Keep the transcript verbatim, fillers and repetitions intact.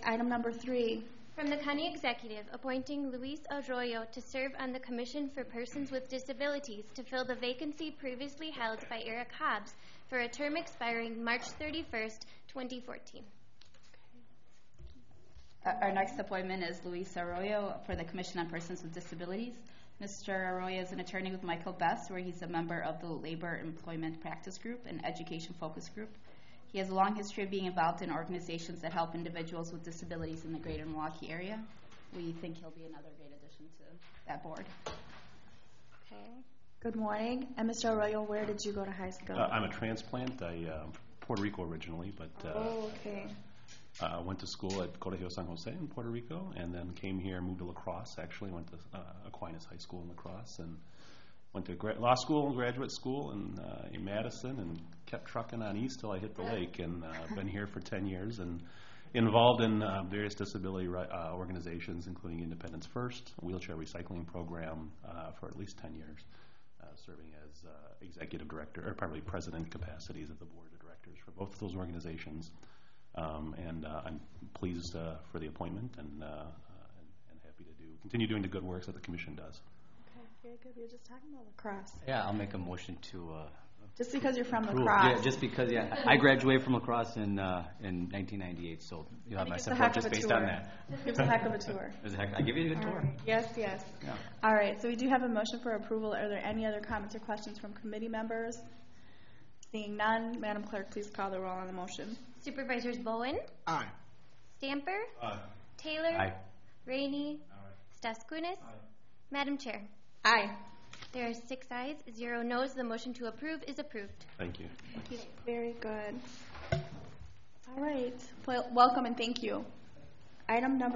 item number three. From the County Executive, appointing Luis Arroyo to serve on the Commission for Persons with Disabilities to fill the vacancy previously held by Eric Hobbs for a term expiring March thirty-first, twenty fourteen. Uh, our next appointment is Luis Arroyo for the Commission on Persons with Disabilities. Mister Arroyo is an attorney with Michael Best, where he's a member of the Labor Employment Practice Group and Education Focus Group. He has a long history of being involved in organizations that help individuals with disabilities in the greater Milwaukee area. We think he'll be another great addition to that board. Okay. Good morning. And Mister Arroyo, where did you go to high school? Uh, I'm a transplant. I uh, Puerto Rico originally, but uh, oh, okay. uh, went to school at Colegio San Jose in Puerto Rico, and then came here, moved to La Crosse. Actually, went to uh, Aquinas High School in La Crosse, and went to gra- law school and graduate school in, uh, in Madison, and kept trucking on east till I hit the lake, and uh, been here for ten years and involved in uh, various disability ri- uh, organizations, including Independence First, a wheelchair recycling program uh, for at least ten years, uh, serving as uh, executive director, or probably president capacities of the board of directors for both of those organizations. Um, and uh, I'm pleased uh, for the appointment, and, uh, uh, and, and happy to do continue doing the good work that the commission does. Okay, very good. We were just talking about La Crosse. Yeah, I'll make a motion to uh, Just because you're from La approve. Crosse. Yeah, just because, yeah. I graduated from La Crosse in uh, in nineteen ninety-eight, so you'll have my Gives a support heck of just a based tour. on that. Gives a heck of a tour. There's a heck, I give you a good All tour. right. Yes, yes. Yeah. All right, so we do have a motion for approval. Are there any other comments or questions from committee members? Seeing none, Madam Clerk, please call the roll on the motion. Supervisors Bowen, Aye. Stamper, Aye. Taylor, Aye. Rainey, Aye. Staskunis, Madam Chair. Aye. There are six ayes, zero noes. The motion to approve is approved. Thank you. Thank you. Very good. All right. Well, welcome and thank you. Item number